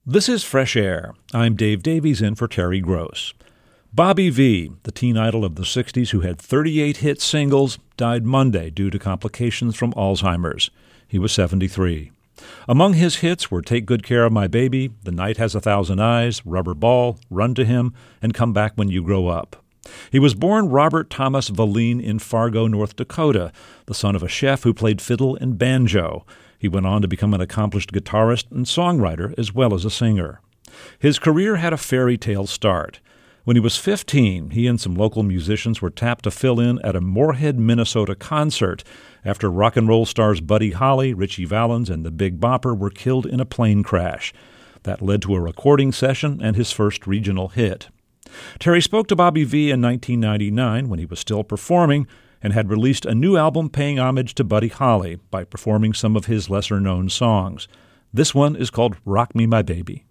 This is Fresh Air. I'm Dave Davies in for Terry Gross. Bobby Vee, the teen idol of the 60s who had 38 hit singles, died Monday due to complications from Alzheimer's. He was 73. Among his hits were Take Good Care of My Baby, The Night Has a Thousand Eyes, Rubber Ball, Run to Him, and Come Back When You Grow Up. He was born Robert Thomas Valine in Fargo, North Dakota, the son of a chef who played fiddle and banjo. He went on to become an accomplished guitarist and songwriter as well as a singer. His career had a fairy tale start. When he was 15, he and some local musicians were tapped to fill in at a Moorhead, Minnesota concert after rock and roll stars Buddy Holly, Ritchie Valens, and the Big Bopper were killed in a plane crash. That led to a recording session and his first regional hit. Terry spoke to Bobby Vee in 1999 when he was still performing and had released a new album paying homage to Buddy Holly by performing some of his lesser-known songs. This one is called Rock Me My Baby.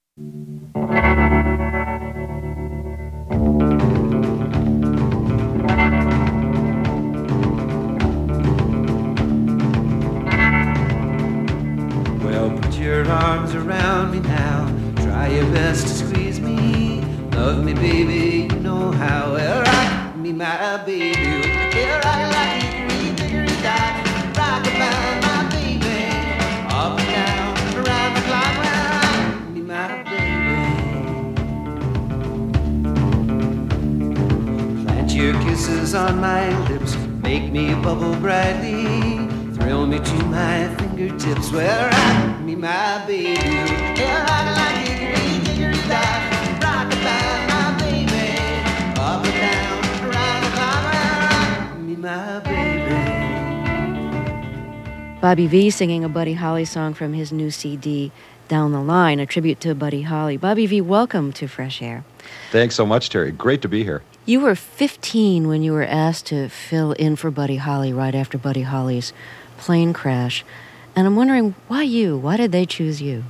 Well, put your arms around me now. Try your best to squeeze me. Love me, baby, you know how. Well, rock me, my baby. Yeah, rock like hickory, dickory, dock. Rock about my baby. Up and down, around the clock. Well, rock me, my baby. Plant your kisses on my lips. Make me bubble brightly. Thrill me to my fingertips. Well, rock me, my baby. Yeah, rock like hickory, dickory, dock. Rock about my baby. Up and down, around the clock. Well, rock me, my baby. Bobby Vee singing a Buddy Holly song from his new CD, Down the Line, a tribute to Buddy Holly. Bobby Vee, welcome to Fresh Air. Thanks so much, Terry. Great to be here. You were 15 when you were asked to fill in for Buddy Holly right after Buddy Holly's plane crash. And I'm wondering, why you? Why did they choose you?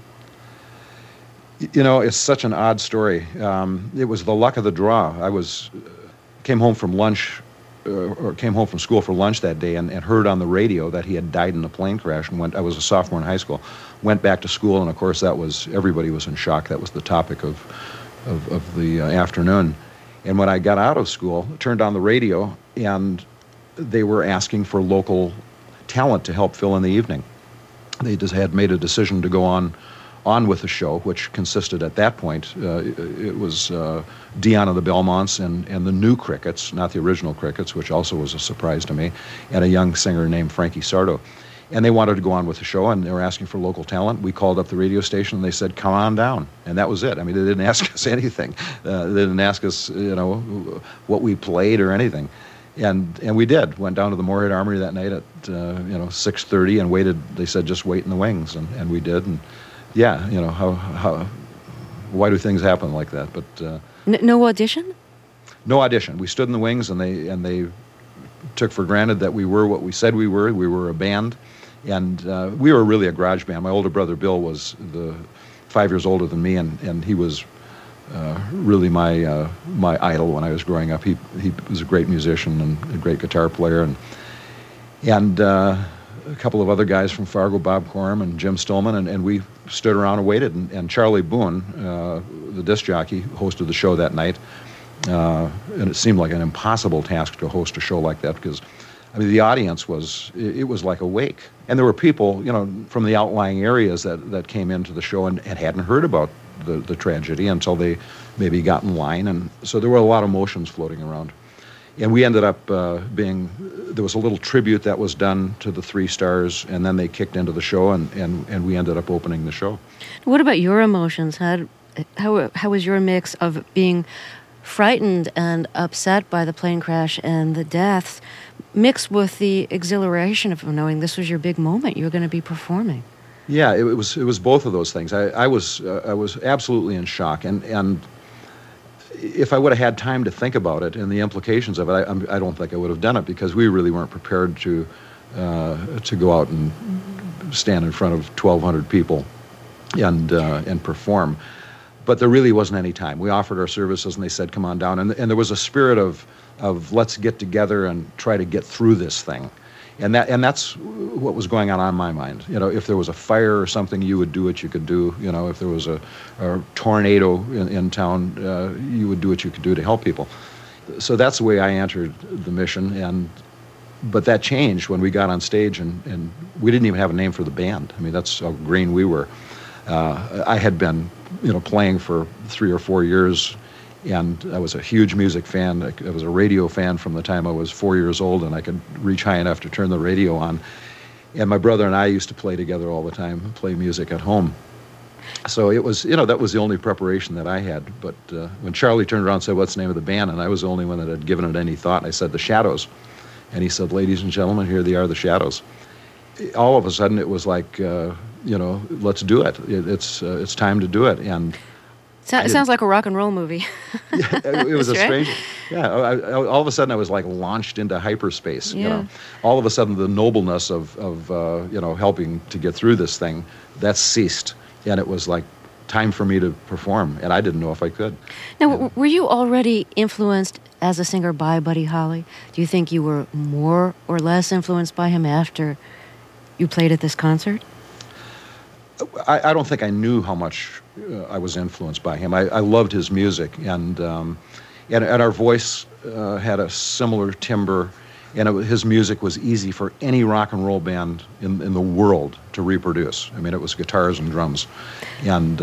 You know, it's such an odd story. It was the luck of the draw. I came home from lunch, or came home from school for lunch that day and heard on the radio that he had died in a plane crash and I was a sophomore in high school, went back to school, and of course everybody was in shock. That was the topic of the afternoon. And when I got out of school, turned on the radio, and they were asking for local talent to help fill in the evening. They just had made a decision to go on with the show, which consisted at that point, it was Dion of the Belmonts and the new Crickets, not the original Crickets, which also was a surprise to me, and a young singer named Frankie Sardo. And they wanted to go on with the show, and they were asking for local talent. We called up the radio station, and they said, come on down. And that was it. I mean, they didn't ask us anything. They didn't ask us, what we played or anything. And we did. Went down to the Moorhead Armory that night at 6:30 and waited. They said, just wait in the wings, and we did. And yeah, why do things happen like that? But no audition? No audition. We stood in the wings, and they took for granted that we were what we said we were. We were a band, and we were really a garage band. My older brother Bill was 5 years older than me, and he was really my idol when I was growing up. He was a great musician and a great guitar player, and a couple of other guys from Fargo, Bob Coram and Jim Stillman, and we stood around and waited. And Charlie Boone, the disc jockey, hosted the show that night. And it seemed like an impossible task to host a show like that because, I mean, the audience was like awake. And there were people, from the outlying areas that came into the show and hadn't heard about the tragedy until they maybe got in line. And so there were a lot of emotions floating around. And we ended up there was a little tribute that was done to the three stars, and then they kicked into the show, and we ended up opening the show. What about your emotions? How was your mix of being frightened and upset by the plane crash and the deaths, mixed with the exhilaration of knowing this was your big moment, you were going to be performing? Yeah, it was both of those things. I was absolutely in shock, and if I would have had time to think about it and the implications of it, I don't think I would have done it because we really weren't prepared to go out and stand in front of 1,200 people and perform. But there really wasn't any time. We offered our services, and they said, come on down. And there was a spirit of let's get together and try to get through this thing. And that's what was going on my mind. You know, if there was a fire or something, you would do what you could do. You know, if there was a tornado in town, you would do what you could do to help people. So that's the way I entered the mission. But that changed when we got on stage, and we didn't even have a name for the band. I mean, that's how green we were. I had been, playing for 3 or 4 years, and I was a huge music fan. I was a radio fan from the time I was 4 years old, and I could reach high enough to turn the radio on. And my brother and I used to play together all the time, play music at home. So it was, that was the only preparation that I had. But when Charlie turned around and said, "What's the name of the band?" and I was the only one that had given it any thought, I said, "The Shadows." And he said, "Ladies and gentlemen, here they are, the Shadows." All of a sudden, it was like, let's do it. It's time to do it. And it sounds like a rock and roll movie. Yeah, it was That's a right. strange. Yeah, all of a sudden I was like launched into hyperspace. Yeah. All of a sudden the nobleness of helping to get through this thing, that ceased, and it was like time for me to perform, and I didn't know if I could. Now, were you already influenced as a singer by Buddy Holly? Do you think you were more or less influenced by him after you played at this concert? I don't think I knew how much I was influenced by him. I loved his music, and our voice had a similar timbre, and his music was easy for any rock and roll band in the world to reproduce. I mean, it was guitars and drums, and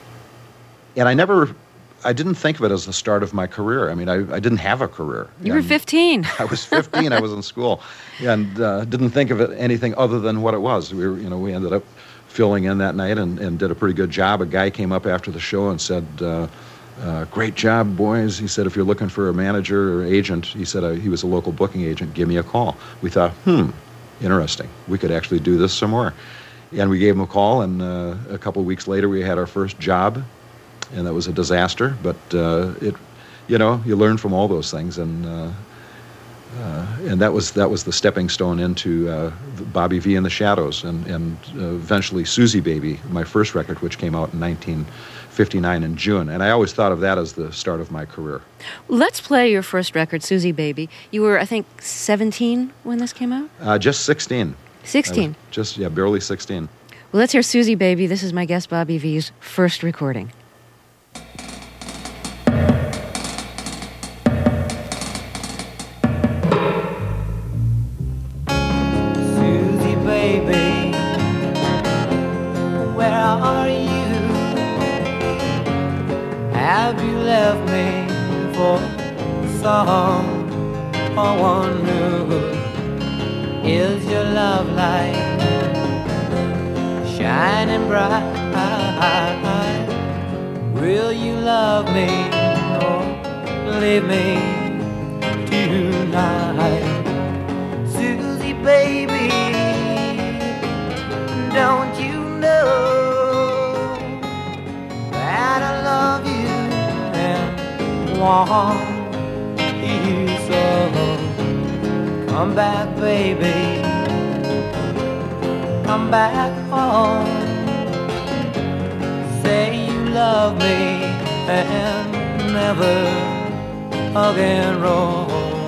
I didn't think of it as the start of my career. I mean, I didn't have a career. You were 15. I was 15. I was in school, and didn't think of it anything other than what it was. We ended up filling in that night and did a pretty good job. A guy came up after the show and said, "Great job, boys." He said, "If you're looking for a manager or agent," he said, he was a local booking agent, "give me a call." We thought, interesting. We could actually do this some more. And we gave him a call, and a couple of weeks later we had our first job, and that was a disaster. But you learn from all those things, and that was the stepping stone into Bobby V and the Shadows, and eventually Susie Baby, my first record, which came out in 1959 in June. And I always thought of that as the start of my career. Let's play your first record, Susie Baby. You were, I think, 17 when this came out? Just 16. 16. Barely 16. Well, let's hear Susie Baby. This is my guest Bobby V's first recording. Susie, baby, where are you? Have you left me for someone new? Is your love light shining bright? Will you love me or leave me tonight? Susie, baby, don't you know that I love you and want you so? Come back, baby, come back home. Say you love me and never again roam.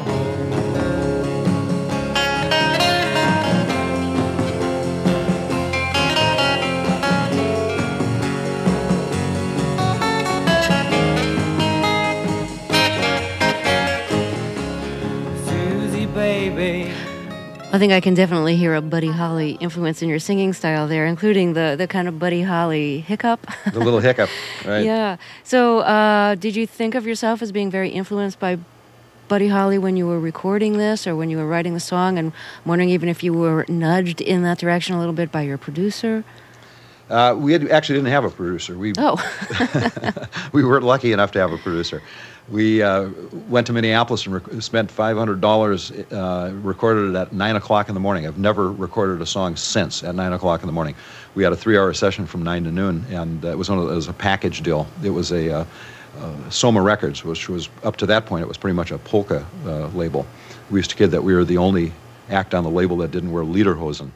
Baby. I think I can definitely hear a Buddy Holly influence in your singing style there, including the kind of Buddy Holly hiccup. The little hiccup, right? Yeah. So did you think of yourself as being very influenced by Buddy Holly when you were recording this or when you were writing the song? And I'm wondering even if you were nudged in that direction a little bit by your producer? We actually didn't have a producer. We weren't lucky enough to have a producer. We went to Minneapolis and spent $500, recorded it at 9 o'clock in the morning. I've never recorded a song since at 9 o'clock in the morning. We had a 3-hour session from 9 to noon, and it was a package deal. It was a Soma Records, which was, up to that point, it was pretty much a polka label. We used to kid that we were the only act on the label that didn't wear lederhosen.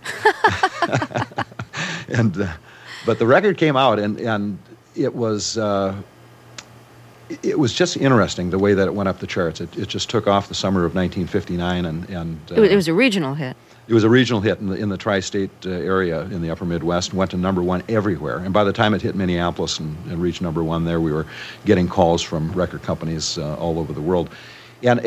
But the record came out, and it was it was just interesting the way that it went up the charts. It just took off the summer of 1959, and It was a regional hit. it was a regional hit in the tri-state area in the upper Midwest, and went to number one everywhere. And by the time it hit Minneapolis and reached number one there, we were getting calls from record companies all over the world. And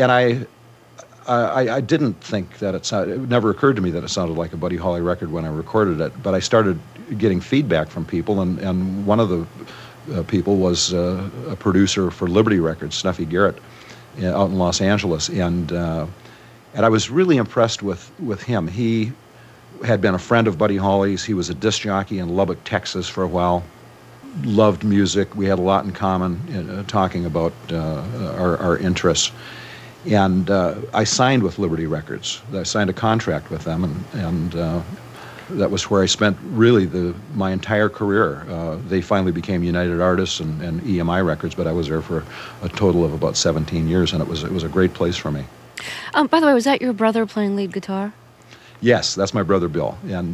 I didn't think that it never occurred to me that it sounded like a Buddy Holly record when I recorded it, but I started getting feedback from people, and one of the people was a producer for Liberty Records, Snuffy Garrett, out in Los Angeles, and I was really impressed with him. He had been a friend of Buddy Holly's. He was a disc jockey in Lubbock, Texas for a while. Loved music. We had a lot in common talking about our interests. And I signed with Liberty Records. I signed a contract with them, and that was where I spent really my entire career. They finally became United Artists and EMI Records, but I was there for a total of about 17 years, and it was a great place for me. By the way, was that your brother playing lead guitar? Yes, that's my brother Bill, and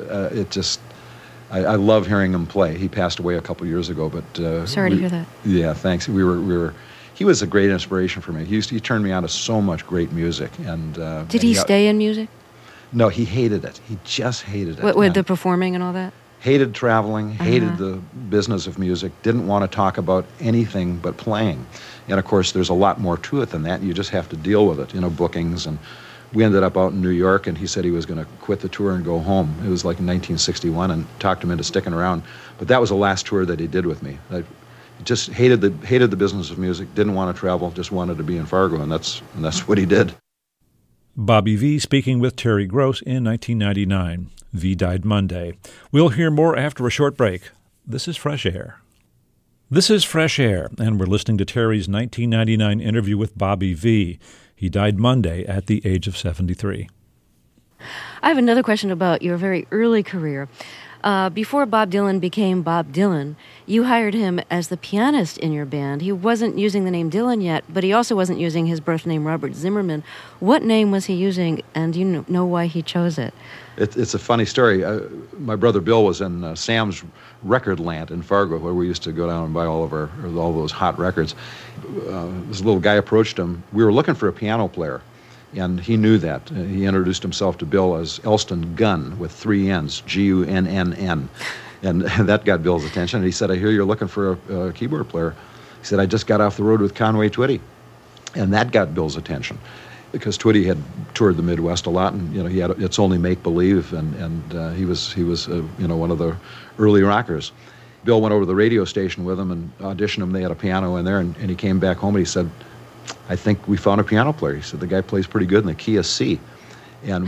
I love hearing him play. He passed away a couple years ago, but sorry to hear that. Yeah, thanks. He was a great inspiration for me. He turned me on to so much great music, and did he stay in music? No, he hated it. He just hated it. With the performing and all that? Hated traveling, hated the business of music, didn't want to talk about anything but playing. And of course, there's a lot more to it than that. You just have to deal with it, bookings. And we ended up out in New York, and he said he was going to quit the tour and go home. It was like in 1961, and talked him into sticking around. But that was the last tour that he did with me. I just hated the business of music, didn't want to travel, just wanted to be in Fargo, and that's what he did. Bobby Vee speaking with Terry Gross in 1999. Vee died Monday. We'll hear more after a short break. This is Fresh Air. This is Fresh Air, and we're listening to Terry's 1999 interview with Bobby Vee. He died Monday at the age of 73. I have another question about your very early career. Before Bob Dylan became Bob Dylan, you hired him as the pianist in your band. He wasn't using the name Dylan yet, but he also wasn't using his birth name, Robert Zimmerman. What name was he using, and do you know why he chose it? It's a funny story. My brother Bill was in Sam's Record Land in Fargo, where we used to go down and buy all those hot records. This little guy approached him. We were looking for a piano player, and he knew that. He introduced himself to Bill as Elston Gunn with 3 N's, Gunnn. And that got Bill's attention. And he said, I hear you're looking for a keyboard player. He said, I just got off the road with Conway Twitty. And that got Bill's attention, because Twitty had toured the Midwest a lot, and he had It's Only Make Believe, and he was one of the early rockers. Bill went over to the radio station with him and auditioned him. They had a piano in there, and he came back home and he said, I think we found a piano player. He said, the guy plays pretty good in the key of C. And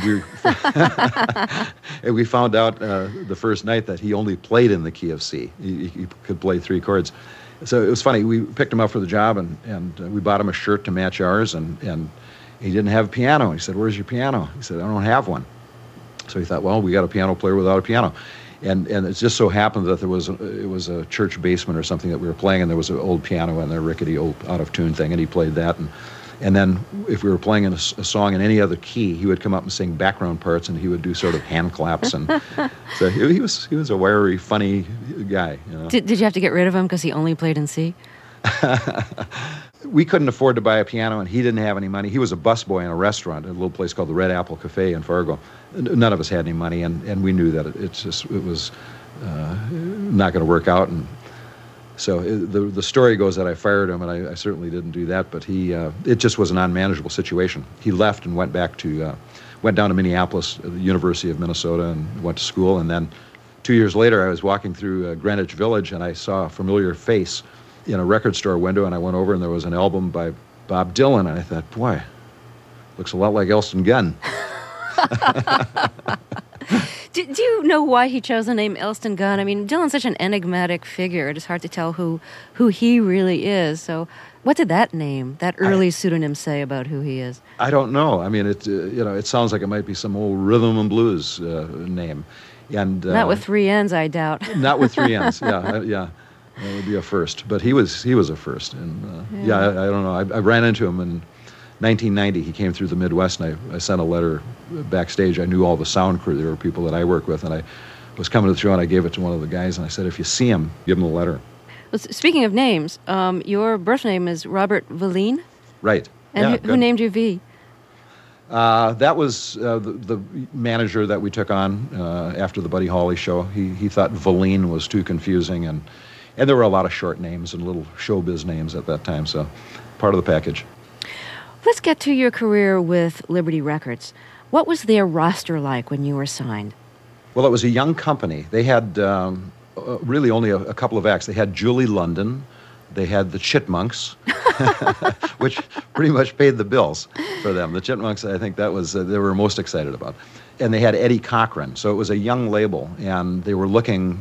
we found out the first night that he only played in the key of C. He could play 3 chords. So it was funny. We picked him up for the job, and we bought him a shirt to match ours, and he didn't have a piano. He said, where's your piano? He said, I don't have one. So he thought, well, we got a piano player without a piano. And it just so happened that it was a church basement or something that we were playing, and there was an old piano in there, rickety old out-of-tune thing, and he played that. And then if we were playing a song in any other key, he would come up and sing background parts, and he would do sort of hand claps. And so he was a wiry, funny guy. Did you have to get rid of him because he only played in C? We couldn't afford to buy a piano, and he didn't have any money. He was a busboy in a restaurant, a little place called the Red Apple Cafe in Fargo. None of us had any money, and we knew that it was not going to work out. And so the story goes that I fired him, and I certainly didn't do that. But it just was an unmanageable situation. He left and went down to Minneapolis, the University of Minnesota, and went to school. And then 2 years later, I was walking through Greenwich Village, and I saw a familiar face in a record store window, and I went over, and there was an album by Bob Dylan, and I thought, boy, looks a lot like Elston Gunn. Do you know why he chose the name Elston Gunn? I mean, Dylan's such an enigmatic figure. It's hard to tell who he really is. So what did that name, that early pseudonym, say about who he is? I don't know. I mean, it sounds like it might be some old rhythm and blues name. And not with 3 N's, I doubt. Not with 3 N's, yeah. That would be a first. But he was a first. And I don't know. I ran into him in 1990. He came through the Midwest, and I sent a letter backstage. I knew all the sound crew. There were people that I work with, and I was coming through, and I gave it to one of the guys, and I said, if you see him, give him the letter. Well, speaking of names, your birth name is Robert Valine? Right. And Yeah, who good. named you V? That was the manager that we took on after the Buddy Holly show. He thought Valine was too confusing, and there were a lot of short names and little showbiz names at that time, so part of the package. Let's get to your career with Liberty Records. What was their roster like when you were signed? Well, it was a young company. They had really only a couple of acts. They had Julie London. They had the Chipmunks, which pretty much paid the bills for them. The Chipmunks, I think that was they were most excited about. And they had Eddie Cochran. So it was a young label, and they were looking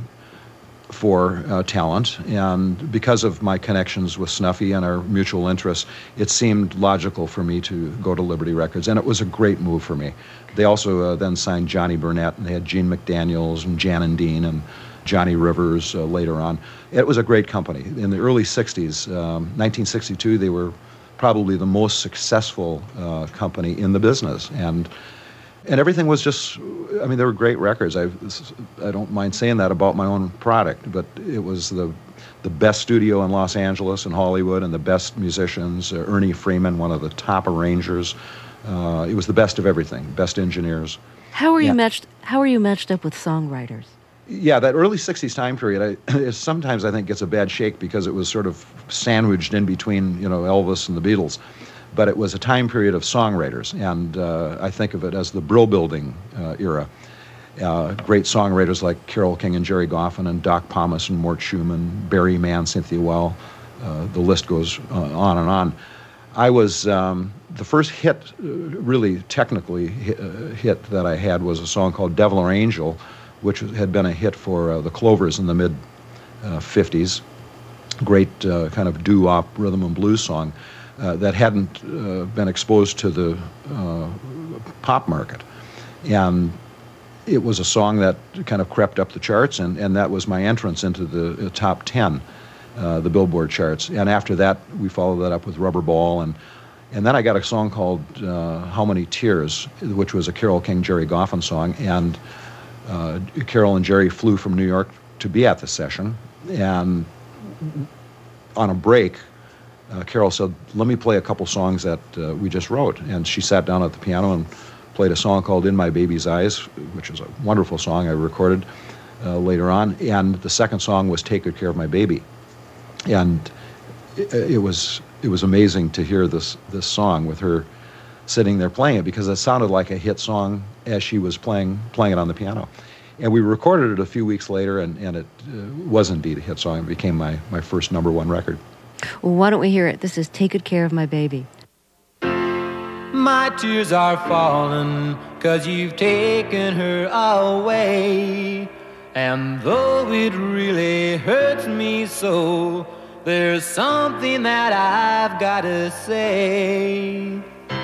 for talent. And because of my connections with Snuffy and our mutual interests, it seemed logical for me to go to Liberty Records. And it was a great move for me. They also then signed Johnny Burnett, and they had Gene McDaniels and Jan and Dean and Johnny Rivers later on. It was a great company. In the early 60s, 1962, they were probably the most successful company in the business. And everything was just, I mean, they were great records. I don't mind saying that about my own product, but it was the best studio in Los Angeles and Hollywood and the best musicians. Ernie Freeman, one of the top arrangers. It was the best of everything, best engineers. How are you matched up with songwriters? Yeah, that early 60s time period, sometimes I think gets a bad shake because it was sort of sandwiched in between, Elvis and the Beatles. But it was a time period of songwriters, and I think of it as the Brill Building era. Great songwriters like Carole King and Jerry Goffin and Doc Pomus and Mort Schumann, Barry Mann, Cynthia Well. The list goes on and on. I was the first hit, really technically hit that I had was a song called Devil or Angel, which had been a hit for the Clovers in the mid-50s. Great kind of doo-wop rhythm and blues song that hadn't been exposed to the pop market. And it was a song that kind of crept up the charts, and that was my entrance into the top 10, the Billboard charts. And after that, we followed that up with Rubber Ball, and then I got a song called How Many Tears, which was a Carole King, Jerry Goffin song, and Carole and Jerry flew from New York to be at the session, and on a break, Carole said, "Let me play a couple songs that we just wrote." And she sat down at the piano and played a song called In My Baby's Eyes, which is a wonderful song I recorded later on. And the second song was Take Good Care of My Baby. And it was amazing to hear this song with her sitting there playing it, because it sounded like a hit song as she was playing it on the piano. And we recorded it a few weeks later, and it was indeed a hit song. It became my first #1 record. Well, why don't we hear it? This is Take Good Care of My Baby. My tears are falling 'cause you've taken her away. And though it really hurts me so, there's something that I've gotta say.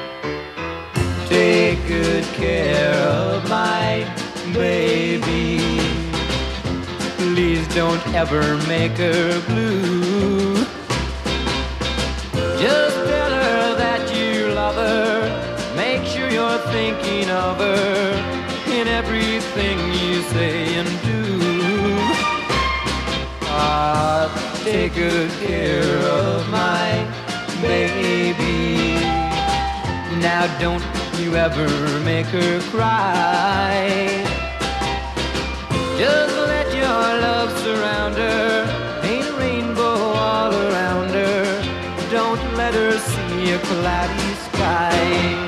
Take good care of my baby. Please don't ever make her blue. Just tell her that you love her. Make sure you're thinking of her in everything you say and do. Take good care of my baby. Now don't you ever make her cry. Just let your love surround her. Paint a rainbow all around her. Don't let her see a cloudy sky.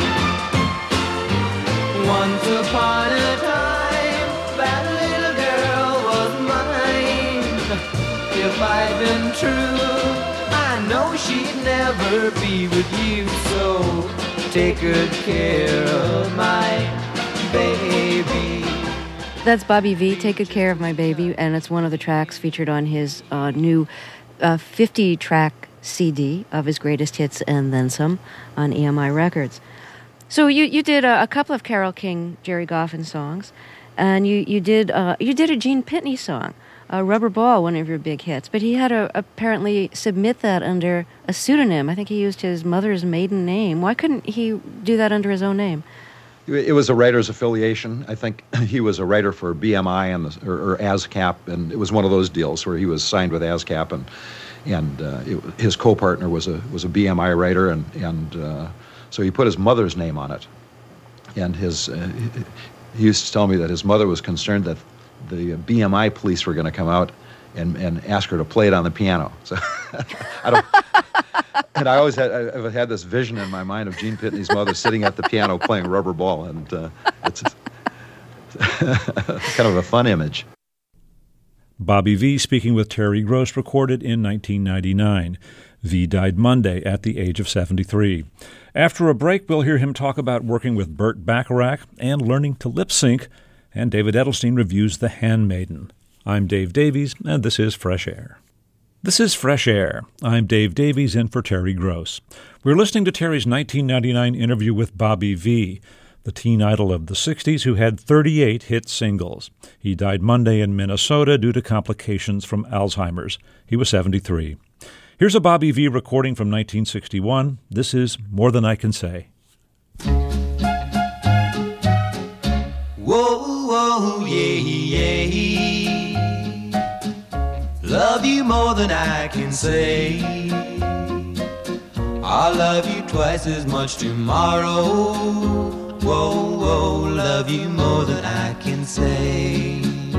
Once upon a time, that little girl was mine. If I'd been true, I know she'd never be with you. So take good care of my baby. That's Bobby V, Take Good Care of My Baby, and it's one of the tracks featured on his new 50-track CD of his greatest hits and then some on EMI Records. So you did a couple of Carole King, Jerry Goffin songs, and you did a Gene Pitney song, Rubber Ball, one of your big hits. But he had to apparently submit that under a pseudonym. I think he used his mother's maiden name. Why couldn't he do that under his own name? It was a writer's affiliation. I think he was a writer for BMI or ASCAP, and it was one of those deals where he was signed with ASCAP, and his co-partner was a BMI writer, and so he put his mother's name on it. And he used to tell me that his mother was concerned that the BMI police were going to come out and ask her to play it on the piano. So and I've had this vision in my mind of Gene Pitney's mother sitting at the piano playing Rubber Ball, and it's kind of a fun image. Bobby Vee speaking with Terry Gross, recorded in 1999. Vee died Monday at the age of 73. After a break, we'll hear him talk about working with Burt Bacharach and learning to lip sync, and David Edelstein reviews The Handmaiden. I'm Dave Davies, and this is Fresh Air. This is Fresh Air. I'm Dave Davies, in for Terry Gross. We're listening to Terry's 1999 interview with Bobby Vee, the teen idol of the 60s who had 38 hit singles. He died Monday in Minnesota due to complications from Alzheimer's. He was 73. Here's a Bobby Vee recording from 1961. This is More Than I Can Say. Whoa, whoa, yeah, yeah. Love you more than I can say. I'll love you twice as much tomorrow. Whoa, whoa, love you more than I can say.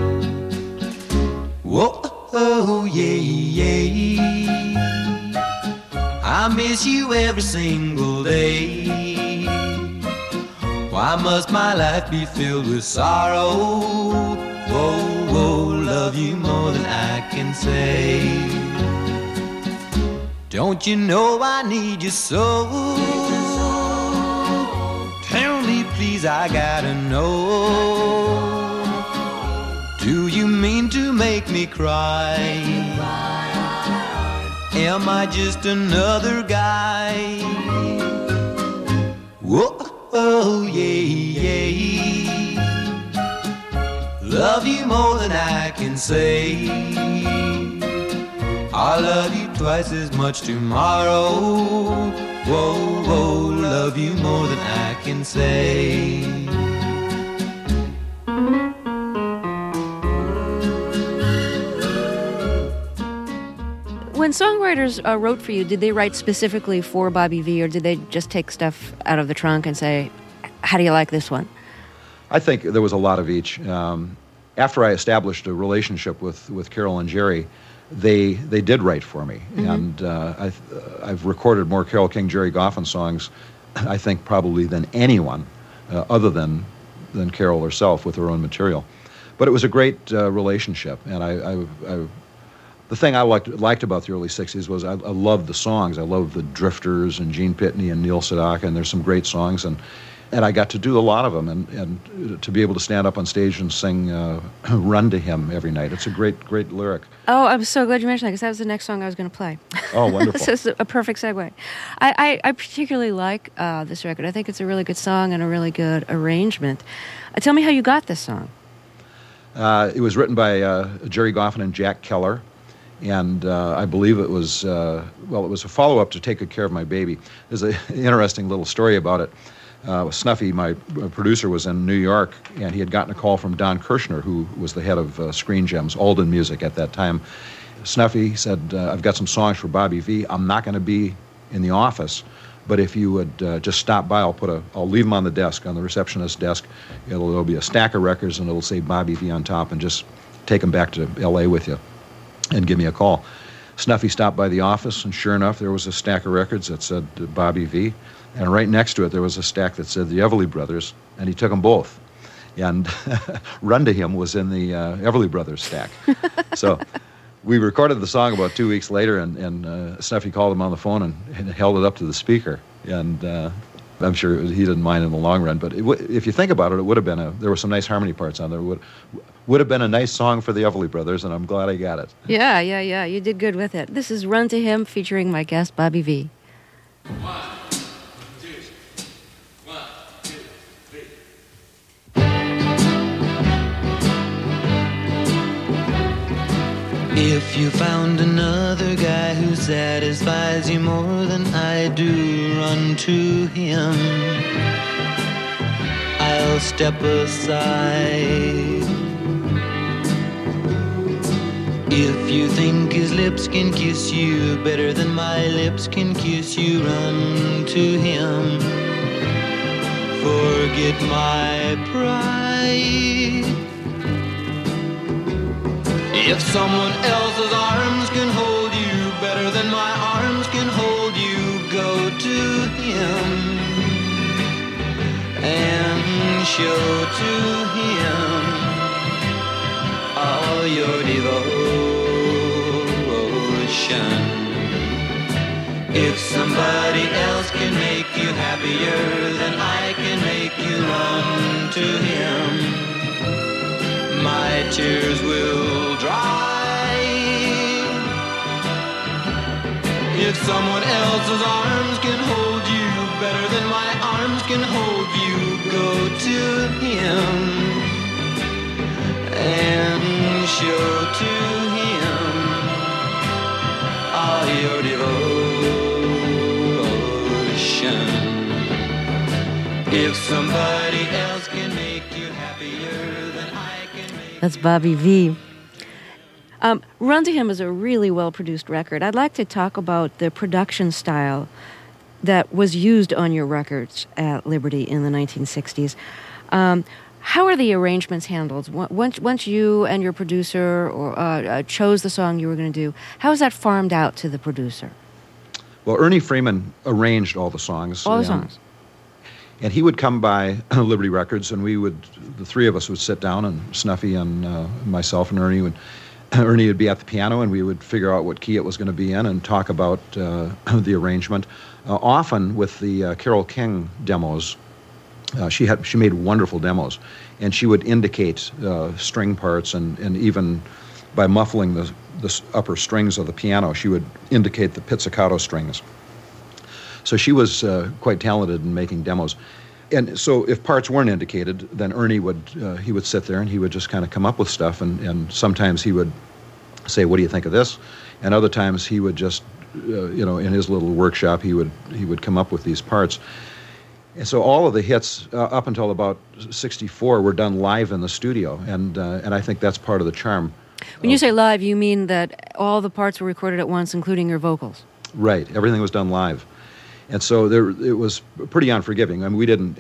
Whoa, oh, yeah, yeah. I miss you every single day. Why must my life be filled with sorrow? Whoa, whoa, love you more than I can say. Don't you know I need you so? Tell me please, I gotta know. Do you mean to make me cry? Am I just another guy? Whoa, oh, yeah, yeah. Love you more than I can say. I'll love you twice as much tomorrow. Whoa, whoa, love you more than I can say. When songwriters wrote for you, did they write specifically for Bobby Vee, or did they just take stuff out of the trunk and say, how do you like this one? I think there was a lot of each. After I established a relationship with Carol and Jerry, they did write for me. Mm-hmm. And I've recorded more Carole King, Jerry Goffin songs, I think, probably than anyone other than Carol herself with her own material. But it was a great relationship, and I the thing I liked about the early 60s was I loved the songs. I loved the Drifters and Gene Pitney and Neil Sedaka, and there's some great songs, and I got to do a lot of them, and to be able to stand up on stage and sing Run to Him every night. It's a great lyric. Oh, I'm so glad you mentioned that, because that was the next song I was going to play. Oh, wonderful. This is a perfect segue. I particularly like this record. I think it's a really good song and a really good arrangement. Tell me how you got this song. It was written by Jerry Goffin and Jack Keller. And I believe it was, it was a follow-up to Take Good Care of My Baby. There's an interesting little story about it. Snuffy, my producer, was in New York, and he had gotten a call from Don Kirshner, who was the head of Screen Gems, Alden Music at that time. Snuffy said, I've got some songs for Bobby Vee. I'm not going to be in the office, but if you would just stop by, I'll leave them on the desk, on the receptionist's desk. There'll be a stack of records, and it'll say Bobby Vee on top, and just take them back to L.A. with you and give me a call. Snuffy stopped by the office, and sure enough, there was a stack of records that said Bobby Vee, and right next to it, there was a stack that said the Everly Brothers, and he took them both. And Run to Him was in the Everly Brothers stack. So we recorded the song about 2 weeks later, and Snuffy called him on the phone and held it up to the speaker. And I'm sure he didn't mind in the long run, but if you think about it, it would have been there were some nice harmony parts on there. Would have been a nice song for the Everly Brothers, and I'm glad I got it. Yeah, you did good with it. This is Run to Him featuring my guest, Bobby Vee. 1, 2, 1, 2, 3. If you found another guy who satisfies you more than I do, run to him. I'll step aside. If you think his lips can kiss you better than my lips can kiss you, run to him. Forget my pride. If someone else's arms can hold you better than my arms can hold you, go to him and show to him all your devotion. If somebody else can make you happier than I can make you, run to him. My tears will dry. If someone else's arms can hold you better than my arms can hold you, go to him and show to him all your devotion. If somebody else can make you happier than I can make. That's Bobby V. Run to Him is a really well-produced record. I'd like to talk about the production style that was used on your records at Liberty in the 1960s. How are the arrangements handled? Once you and your producer chose the song you were going to do, how is that farmed out to the producer? Well, Ernie Freeman arranged all the songs. All the songs. And he would come by Liberty Records, and the three of us would sit down, and Snuffy and myself and Ernie would be at the piano, and we would figure out what key it was going to be in and talk about the arrangement. Often with the Carole King demos, she made wonderful demos, and she would indicate string parts, and even by muffling the upper strings of the piano, she would indicate the pizzicato strings. So she was quite talented in making demos. And so if parts weren't indicated, then Ernie would sit there and he would just kind of come up with stuff, and sometimes he would say, "What do you think of this?" And other times he would just, in his little workshop, he would come up with these parts. And so all of the hits up until about '64 were done live in the studio, and I think that's part of the charm. When you say live, you mean that all the parts were recorded at once, including your vocals? Right. Everything was done live. And so it was pretty unforgiving. I mean, we didn't,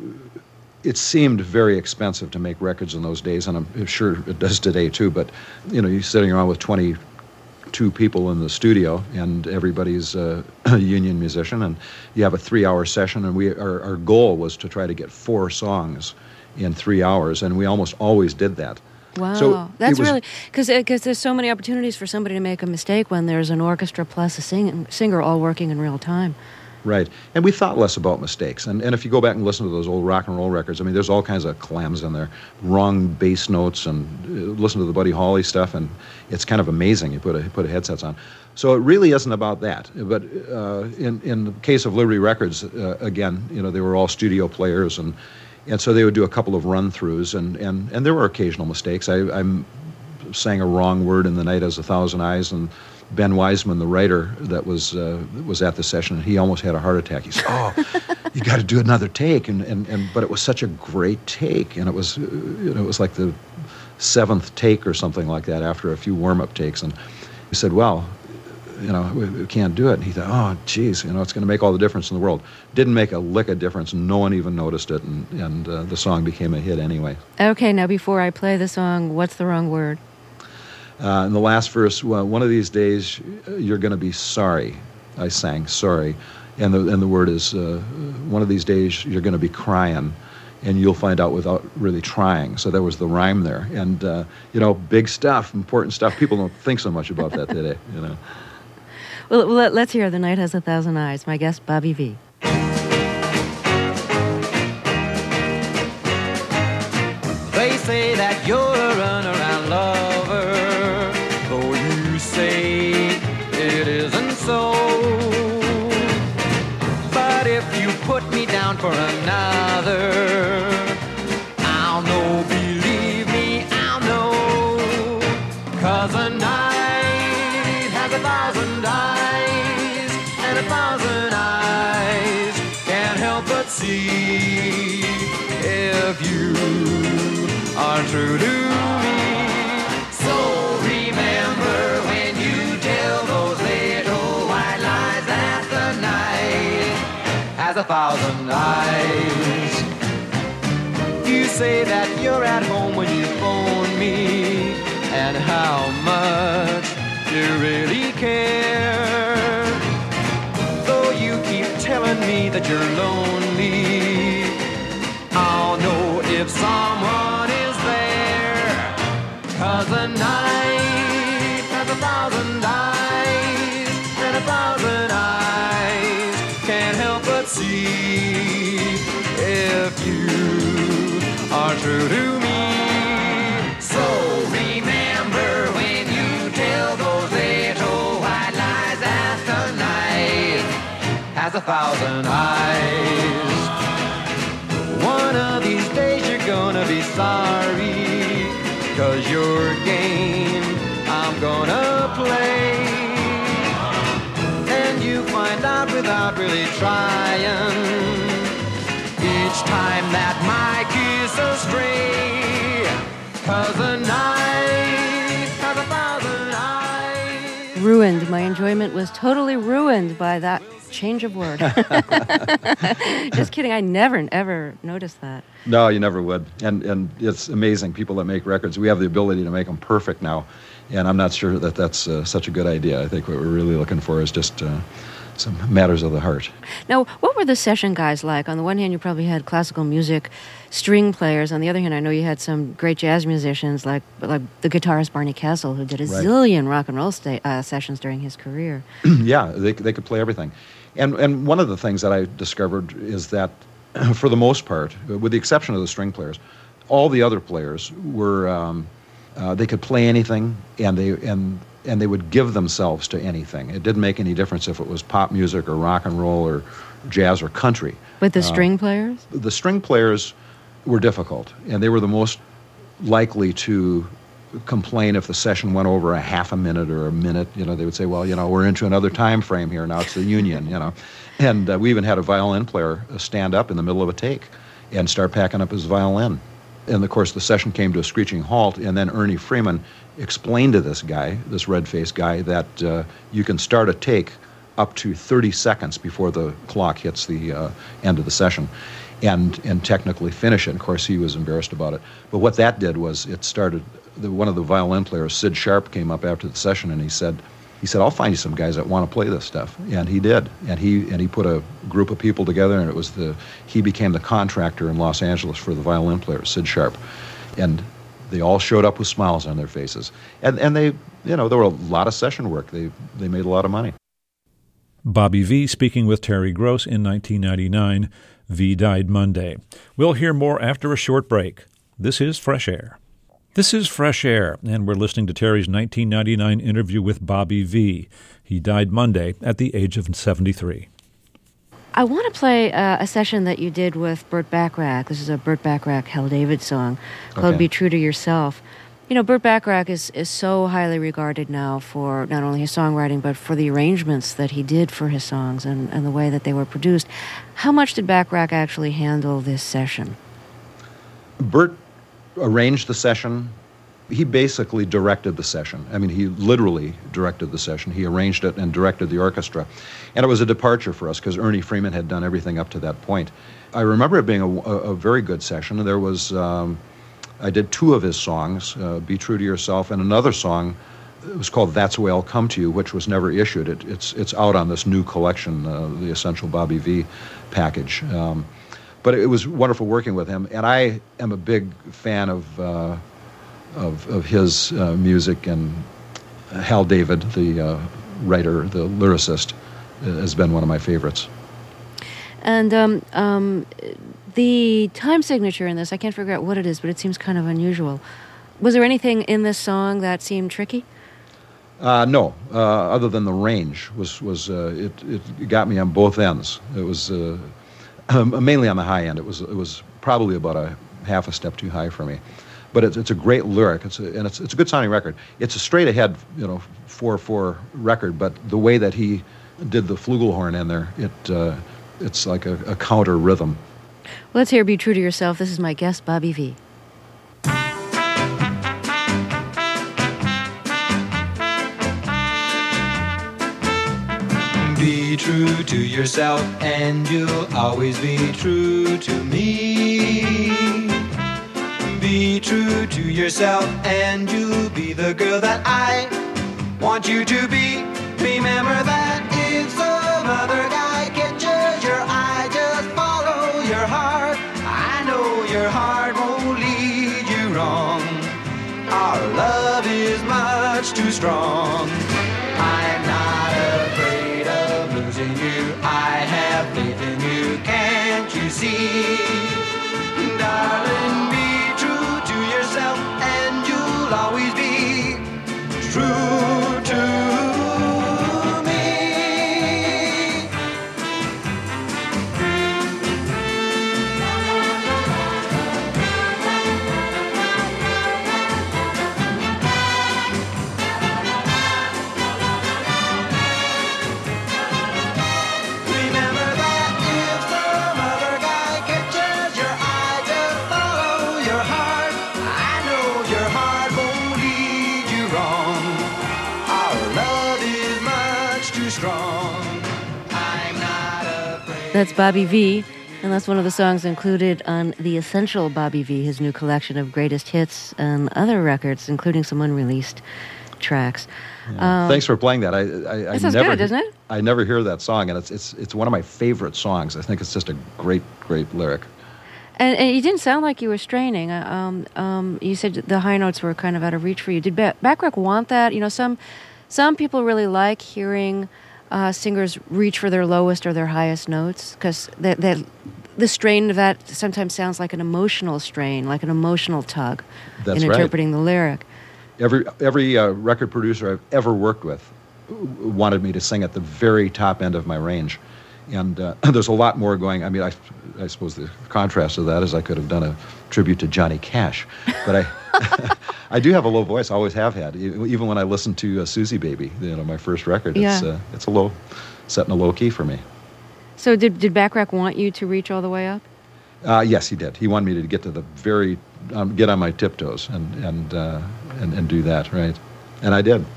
it seemed very expensive to make records in those days, and I'm sure it does today too. But you're sitting around with 22 people in the studio, and everybody's a union musician, and you have a 3-hour session. And our goal was to try to get 4 songs in 3 hours, and we almost always did that. Wow, so that's really because there's so many opportunities for somebody to make a mistake when there's an orchestra plus a singer all working in real time. Right. And we thought less about mistakes. And if you go back and listen to those old rock and roll records, I mean, there's all kinds of clams in there. Wrong bass notes, and listen to the Buddy Holly stuff, and it's kind of amazing. You put headsets on. So it really isn't about that. But in the case of Liberty Records, again, they were all studio players, and so they would do a couple of run-throughs, and there were occasional mistakes. I sang a wrong word in The Night Has 1,000 Eyes, and Ben Wiseman, the writer that was at the session, and he almost had a heart attack. He said, "Oh, you got to do another take," but it was such a great take, and it was it was like the 7th take or something like that after a few warm-up takes, and he said, "Well, we can't do it." And he thought, "Oh, geez, it's going to make all the difference in the world." Didn't make a lick of difference. No one even noticed it, and the song became a hit anyway. Okay, now before I play the song, what's the wrong word? In the last verse, well, "One of these days you're going to be sorry," I sang, "sorry," and the word is, "One of these days you're going to be crying, and you'll find out without really trying." So there was the rhyme there, and big stuff, important stuff. People don't think so much about that today, Well, let's hear "The Night Has 1,000 Eyes." My guest, Bobby V. They say that you're a runaround lover, though you say it isn't so. But if you put me down for another, I'll know, believe me, I'll know. 'Cause a night has 1,000 eyes, and 1,000 eyes can't help but see if you are true to me. So remember when you tell those little white lies that the night has 1,000 eyes. You say that you're at home when you phone me, and how much you really care. Though you keep telling me that you're lonely, I'll know if someone is there. 'Cause the night has 1,000 eyes, and 1,000 eyes can't help but see if you are true to me. So remember when you tell those little white lies that the night has 1,000 eyes. One of these days you're gonna be sorry, 'cause your game I'm gonna play, and you find out without really trying each time that my kiss astray. 'Cause the night has 1,000 eyes. Ruined. My enjoyment was totally ruined by that change of word. Just kidding. I never, ever noticed that. No, you never would. And it's amazing, people that make records. We have the ability to make them perfect now, and I'm not sure that that's such a good idea. I think what we're really looking for is just some matters of the heart. Now, what were the session guys like? On the one hand, you probably had classical music string players. On the other hand, I know you had some great jazz musicians like the guitarist Barney Kessel, who did a zillion rock and roll sessions during his career. Yeah, they could play everything. And one of the things that I discovered is that, for the most part, with the exception of the string players, all the other players were they could play anything, and they would give themselves to anything. It didn't make any difference if it was pop music or rock and roll or jazz or country. But the string players? The string players were difficult, and they were the most likely to complain if the session went over a half a minute or a minute. You know, they would say, well, you know, we're into another time frame here. Now it's the union, you know. And we even had a violin player stand up in the middle of a take and start packing up his violin. And, of course, the session came to a screeching halt, and then Ernie Freeman explained to this guy, this red-faced guy, that you can start a take up to 30 seconds before the clock hits the end of the session and technically finish it. Of course, he was embarrassed about it. But what that did was it started, one of the violin players, Sid Sharp, came up after the session, and he said, I'll find you some guys that want to play this stuff. And he did. And he put a group of people together, and he became the contractor in Los Angeles for the violin player, Sid Sharp. And they all showed up with smiles on their faces. And they, you know, there were a lot of session work. They made a lot of money. Bobby Vee speaking with Terry Gross in 1999. Vee died Monday. We'll hear more after a short break. This is Fresh Air. This is Fresh Air, and we're listening to Terry's 1999 interview with Bobby Vee. He died Monday at the age of 73. I want to play a session that you did with Burt Bacharach. This is a Burt Bacharach Hal David song called Be True to Yourself. You know, Burt Bacharach is so highly regarded now for not only his songwriting, but for the arrangements that he did for his songs and the way that they were produced. How much did Bacharach actually handle this session? Burt arranged the session. He basically directed the session. I mean, he literally directed the session. He arranged it and directed the orchestra. And it was a departure for us because Ernie Freeman had done everything up to that point. I remember it being a very good session. There was, I did two of his songs, Be True to Yourself, and another song. It was called That's the Way I'll Come to You, which was never issued. It's out on this new collection, the Essential Bobby Vee package. But it was wonderful working with him, and I am a big fan of his music, and Hal David, the writer, the lyricist, has been one of my favorites. And the time signature in this, I can't figure out what it is, but it seems kind of unusual. Was there anything in this song that seemed tricky? No, other than the range it got me on both ends. It was mainly on the high end. It was probably about a half a step too high for me. But it's a great lyric. It's a good sounding record. It's a straight ahead, 4/4 record. But the way that he did the flugelhorn in there, it's like a counter rhythm. Let's hear Be True to Yourself. This is my guest, Bobby V. Be true to yourself and you'll always be true to me. Be true to yourself and you'll be the girl that I want you to be. Remember that if some other guy catches your eye, just follow your heart. I know your heart won't lead you wrong. Our love is much too strong. I'm not afraid of losing you. I have faith in you, can't you see? Darling, be true to yourself and you'll always be true to me. Remember that if some other guy catches your eye, just follow your heart. I know your heart won't lead you wrong. Our love is much too strong. I'm not afraid. That's Bobby V, and that's one of the songs included on The Essential Bobby V, his new collection of greatest hits and other records, including some unreleased tracks. Thanks for playing that. I This is never, good, isn't it? I never hear that song, and it's one of my favorite songs. I think it's just a great lyric. And you didn't sound like you were straining. You said the high notes were kind of out of reach for you. Did Bacharach want that? You know, some people really like hearing singers reach for their lowest or their highest notes, because the strain of that sometimes sounds like an emotional strain, like an emotional tug That's in right. interpreting the lyric. Every record producer I've ever worked with wanted me to sing at the very top end of my range, and there's a lot more going. I mean, I suppose the contrast of that is I could have done a tribute to Johnny Cash, but I do have a low voice. I always have had. Even when I listen to Susie Baby, my first record, it's set in a low key for me. So did Bacharach want you to reach all the way up? Yes, he did. He wanted me to get to the very get on my tiptoes and do that, right? And I did.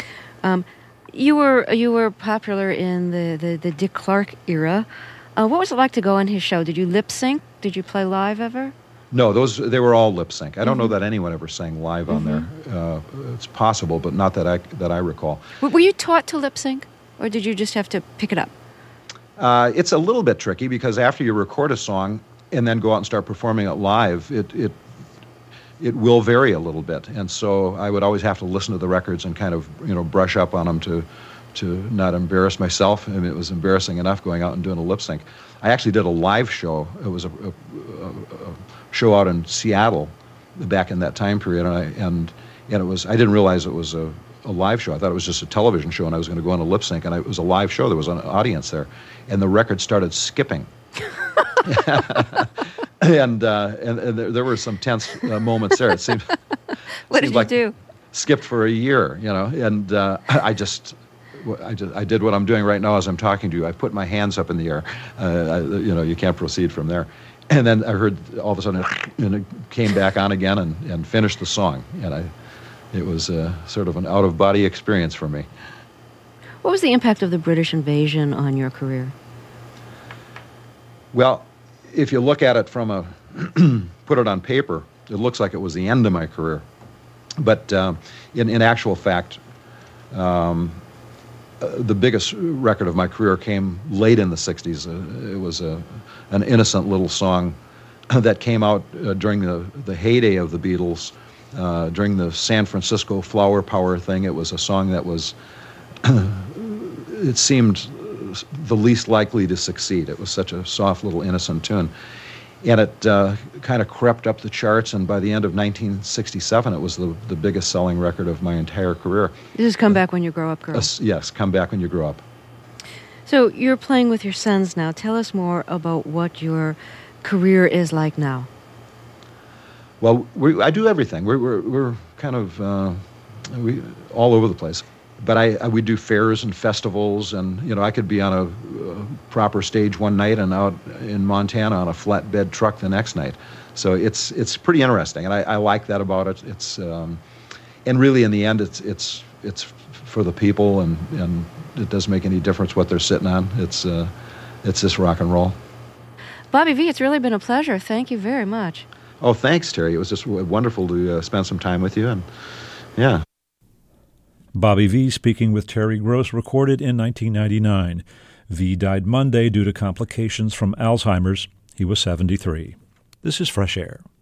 You were popular in the Dick Clark era. What was it like to go on his show? Did you lip sync? Did you play live ever? No, they were all lip sync. I don't know that anyone ever sang live on there. It's possible, but not that I recall. Were you taught to lip sync, or did you just have to pick it up? It's a little bit tricky because after you record a song and then go out and start performing it live, it will vary a little bit, and so I would always have to listen to the records and kind of brush up on them to not embarrass myself. I mean, it was embarrassing enough going out and doing a lip sync. I actually did a live show. It was a show out in Seattle back in that time period, and it was, I didn't realize it was a live show. I thought it was just a television show, and I was going to go on a lip sync, and it was a live show. There was an audience there, and the record started skipping. and there were some tense moments there. It seemed What did you like do? Skipped for a year, and I did what I'm doing right now as I'm talking to you. I put my hands up in the air. You can't proceed from there. And then I heard all of a sudden, and it came back on again and finished the song. And it was sort of an out-of-body experience for me. What was the impact of the British invasion on your career? Well, if you look at it from put it on paper, it looks like it was the end of my career. But in actual fact, the biggest record of my career came late in the 60s. It was an innocent little song that came out during the heyday of the Beatles, during the San Francisco Flower Power thing. It was a song that was, it seemed the least likely to succeed. It was such a soft little innocent tune. And it kind of crept up the charts, and by the end of 1967, it was the biggest selling record of my entire career. This is Come Back When You Grow Up, Girl. Yes, Come Back When You Grow Up. So you're playing with your sons now. Tell us more about what your career is like now. Well, I do everything. We're kind of we all over the place. we do fairs and festivals, and I could be on a proper stage one night and out in Montana on a flatbed truck the next night. So it's pretty interesting, and I like that about it. It's and really in the end it's for the people, and it doesn't make any difference what they're sitting on. It's just rock and roll. Bobby V, it's really been a pleasure. Thank you very much. Oh, thanks, Terry. It was just wonderful to spend some time with you, and yeah. Bobby V speaking with Terry Gross, recorded in 1999. V died Monday due to complications from Alzheimer's. He was 73. This is Fresh Air.